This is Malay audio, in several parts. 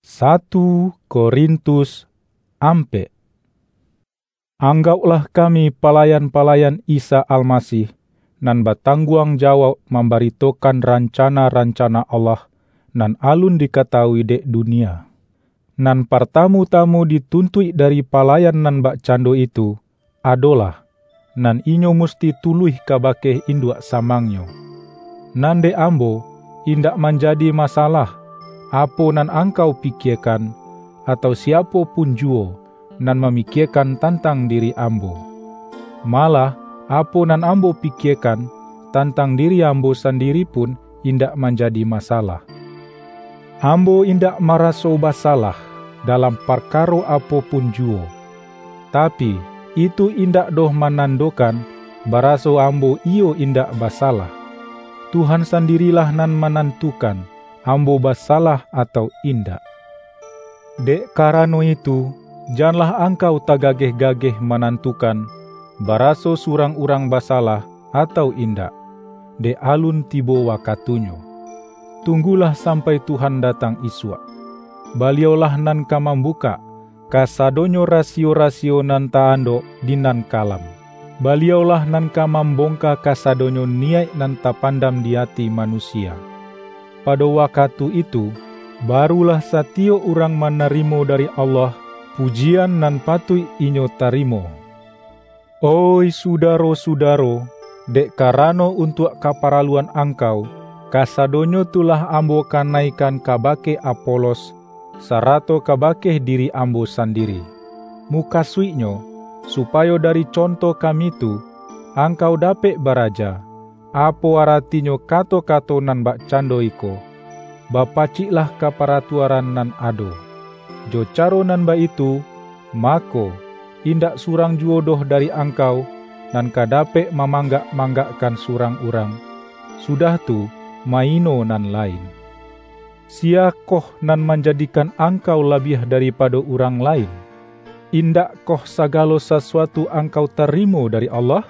1 Korintus ampe. Anggaplah kami pelayan-pelayan Isa Almasih, nan bertanggung jawab memberitakan rancana-rancana Allah, nan alun diketahui dek dunia. Nan pertamu-tamu dituntui dari pelayan nan bak cando itu, adalah, nan inyo musti tuluh kabake induk samangnyo. Nan de ambo, indak menjadi masalah, apo nan angkau pikirkan, atau siapa pun juo, nan memikirkan tentang diri ambo. Malah, apo nan ambo pikirkan, tentang diri ambo sendiri pun, indak menjadi masalah. Ambo indak maraso basalah, dalam perkara apapun juo. Tapi, itu indak doh menandakan, baraso ambo iyo indak basalah. Tuhan sendirilah nan menentukan, ambo basalah atau indak. Dek karano itu, janganlah angkau tagageh-gageh menentukan, baraso surang urang basalah atau indak. Dek alun tibo wakatunyo. Tunggulah sampai Tuhan datang iswa. Baliaulah nan kamambuka, kasadonyo rasio-rasio nan taando dinan kalam. Baliaulah nan kamambongka kasadonyo niat nan tapandam di hati manusia. Pada waktu itu, barulah satio orang menerimo dari Allah pujian nan patui inyo tarimo. Oi sudaro-sudaro, dek karano untuk kaparaluan angkau, kasadonyo tulah ambo kanaikan kabake Apolos, sarato kabake diri ambo sendiri. Mukasuinyo, supaya dari contoh kami tu, angkau dapet baraja, apo aratinya kato-kato nan bak cando iko, bapaciklah kaparatuaran nan ado. Jo caro nan ba itu, mako, indak surang juodoh dari angkau, nan kadapek memanggak-manggakkan surang urang. Sudah tu, maino nan lain. Siakoh nan menjadikan angkau lebih daripada urang lain? Indak koh segala sesuatu angkau terimo dari Allah?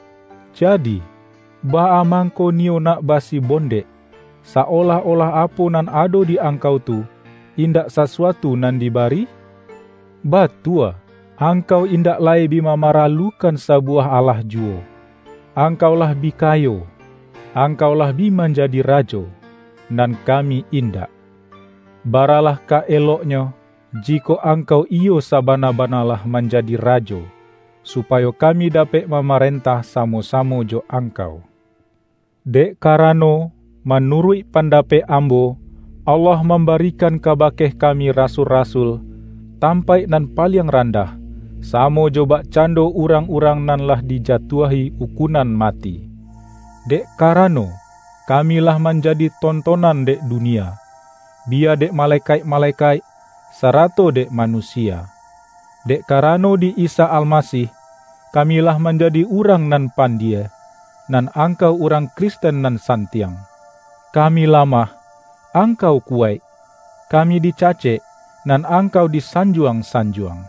Jadi, ba amangko nio nak basi bonde, seolah-olah apo nan ado di angkau tu, indak sesuatu nan dibari? Batua, angkau indak lai bima maralukan sebuah Allah juo. Angkaulah bikayo, angkaulah bima menjadi rajo, nan kami indak. Baralah ka eloknya, jika angkau iyo sabana-banalah menjadi rajo, supaya kami dapat memerintah samo-samo jo angkau. Dek karano, menurut pendapat ambo, Allah memberikan kabakeh kami rasul-rasul, tampai nan paling rendah, samo jo bak cando urang-urang nan lah dijatuhi hukunan mati. Dek karano, kamilah menjadi tontonan dek dunia, biar dek malaikat-malaikat, sarato dek manusia. Dek karano di Isa Almasih, kamilah menjadi urang nan pandia, nan angkau urang Kristen nan santiang. Kami lamah, angkau kuat. Kami dicacek, nan angkau disanjuang-sanjuang.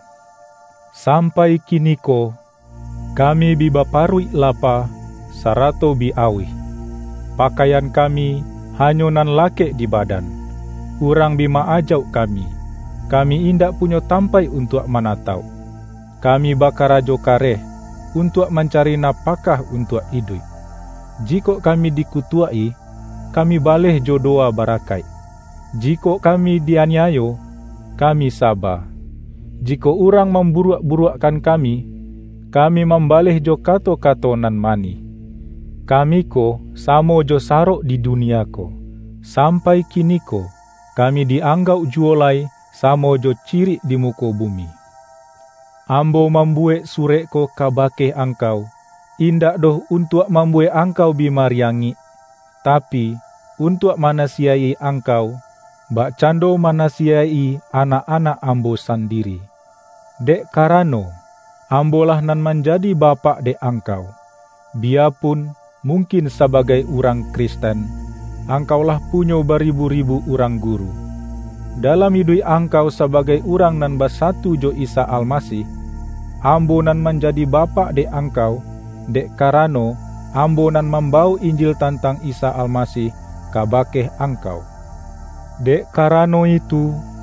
Sampai kiniko, kami bibaparui lapa, sarato biawih. Pakaian kami hanyo nan lake di badan. Urang bima ajau kami. Kami indak punya tampai untuk menatau. Kami bakarajo kareh untuk mencari napakah untuk hidup. Jika kami dikutuai, kami baleh jodoa barakai. Jika kami dianiayo, kami sabar. Jika orang memburuak-buruakkan kami membaleh jo kato-kato nan mani. Kami ko samo jo sarok di dunia ko. Sampai kini ko, kami dianggap juolai samo jo ciri di muka bumi. Ambo membuat surek ko kabake angkau, indak doh untuk membuat angkau bimariangi, tapi untuk manasiai angkau, bak cando manasiai anak-anak ambo sendiri. Dek karano, ambolah nan menjadi bapak dek angkau. Biarpun mungkin sebagai orang Kristen, angkaulah punya beribu-ribu orang guru. Dalam hidup angkau sebagai orang nan bersatu jo Isa Almasih, ambo nan menjadi bapak dek angkau, dek karano ambo nan membau Injil tentang Isa Almasih kabakeh angkau. Dek karano itu,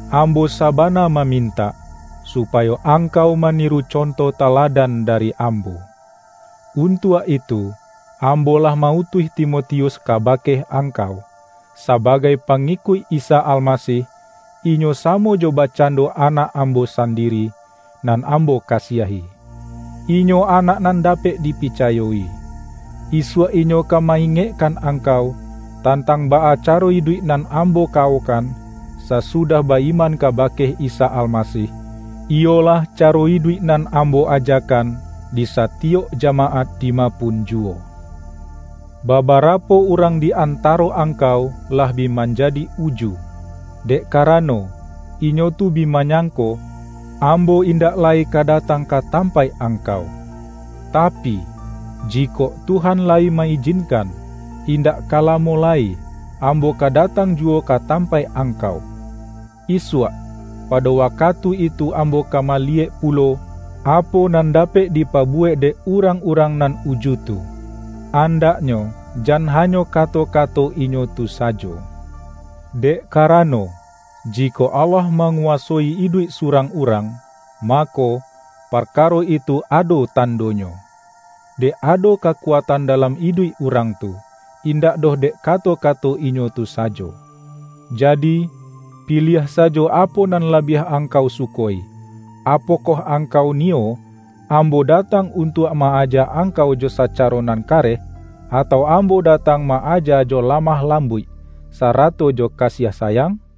ambo sabana meminta, supaya angkau meniru contoh teladan dari ambo. Untuk itu, ambolah mautuh Timotius kabakeh angkau, sebagai pengikut Isa Almasih, inyo samo jo bacando anak ambo sendiri, nan ambo kasiahi. Inyo anak nan dapet dipicayoi. Iswa inyo kamaingekkan angkau, tantang baa caro hidup nan ambo kaukan, sesudah baiman kabakeh Isa Almasih, iolah caro hidup nan ambo ajakan di satiok jamaat dimapun juo. Babarapo urang di antaro angkau lah bi menjadi uju, dek karano inyo tu bi manyangko ambo indak lai kadatang katampai angkau. Tapi jiko Tuhan lai mengizinkan, indak kalamo lai ambo kadatang juo katampai angkau. Iswa pada waktu itu ambo kamaliek pulo apo nan dapet dipabuek de urang-urang nan uju tu. Andaknyo jan hanyo kato-kato inyo tu sajo. Dek karano jiko Allah menguasai hidup surang urang, mako perkaro itu ado tandonyo. Dek ado kekuatan dalam hidup urang tu, indak doh dek kato-kato inyo tu sajo. Jadi pilih sajo apo nan labiah angkau sukoi. Apokoh angkau nio, ambo datang untuk maaja angkau jo sacaronan kareh, atau ambo datang maaja jo lamah lambui, sarato jo kasih sayang?